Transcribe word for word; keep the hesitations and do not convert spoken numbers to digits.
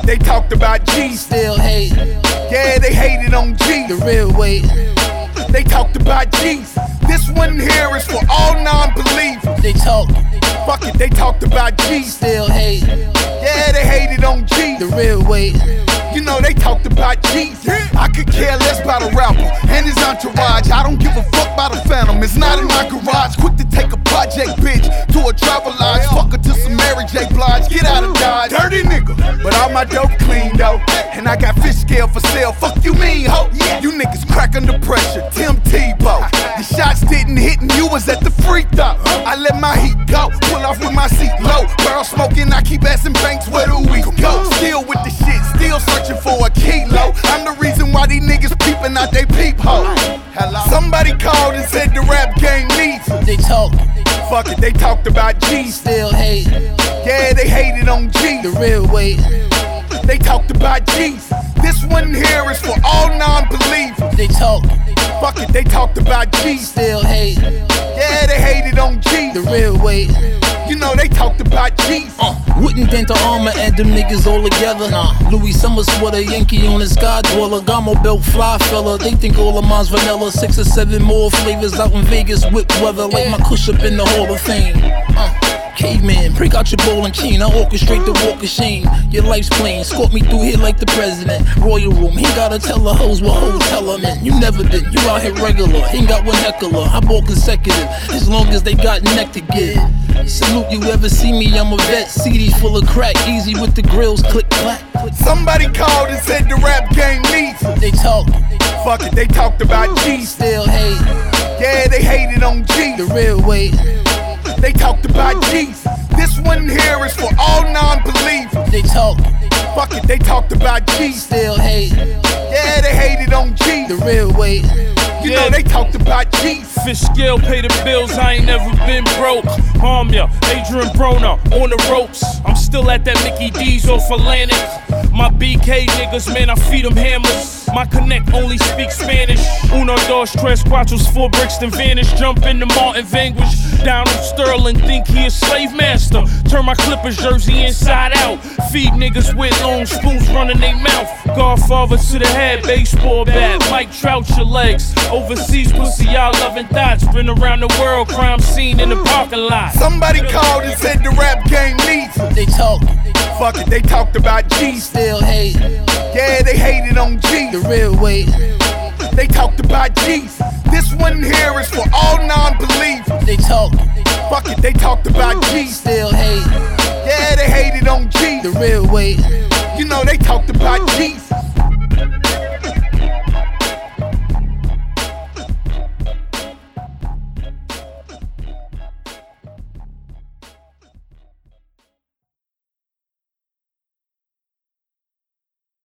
they talked about G. Still hate. Yeah, they hated on G. The real weight. They talked about G's. This one here is for all non-believers. They talk. Fuck it, they talked about G. Still hate. Yeah, they hated on G. The real weight. You know they talked about G's. I could care less about a rapper and his entourage. I don't give a fuck about a phantom. It's not in my garage. Quick to take a project bitch to a travel lodge. Fuck her to some Mary J. Blige. Get out of Dodge. Dirty nigga. But all my dope clean though. And I got fish scale for sale. Fuck you mean, ho? You niggas crack under pressure. Tim Tebow. The shots didn't hit and you was at the free throw. I let my heat go. Pull off with my seat low. Barrel smoking. I keep asking banks where do we go? Still with the shit. Still searching for a kilo. I'm the reason why these niggas peeping out they peephole. Hello. Somebody called and said the rap game needs us. They talk. Fuck it, they talked about G. Still hate. Yeah, they hated on G. The real weight. They talked about G's. This one here is for all non-believers. They talk. Fuck it, they talked about G. Still hate. Yeah, they hated on G. The real weight. You know they talked about G's. Uh, wouldn't dent the armor and them niggas all together. Nah, Louis Summers sweater, Yankee on his sky dweller. Gamo belt, fly fella. They think all of mine's vanilla. Six or seven more flavors out in Vegas with weather. Like my kush up in the Hall of Fame. Uh. Caveman, break out your bowling chain. I orchestrate the walk of shame. Your life's plain, escort me through here like the president. Royal room, he gotta tell the hoes what hoes tell them in. You never did, you out here regular. Ain't got one heckler, I bought consecutive. As long as they got neck to give. Salute you ever see me, I'm a vet. C D full of crack, easy with the grills, click clack. Somebody called and said the rap game needs us. They talk. Fuck it, they talked about G. Still hate. Yeah, they hated on G. The real weight. They talked about G's. This one here is for all non-believers. They talk. Fuck it, they talked about G. Still hate. Yeah, they hated on G. The real weight. You know they talked about G's. Fish scale, pay the bills, I ain't never been broke. Harm ya, Adrian Broner on the ropes. I'm still at that Mickey D's off Atlantic. My B K niggas, man, I feed them hammers. My connect only speaks Spanish. Uno, dos, tres, cuatros, four bricks, then vanish. Jump into Martin Vanquish. Donald Sterling, think he a slave master. Turn my Clippers jersey inside out. Feed niggas with long spoons running their mouth. Godfather to the head, baseball bat. Mike Trout your legs. Overseas pussy, y'all loving thoughts. Been around the world, crime scene in the parking lot. Somebody called and said the rap game needs us. They talk. Fuck it, they talked about G. Still hate. Yeah, they hated on G. The real weight. They talked about G's. This one here is for all non-believers. They talk. Fuck it, they talked about G. Still hate. Yeah, they hated on G. The real weight. You know they talked about G's.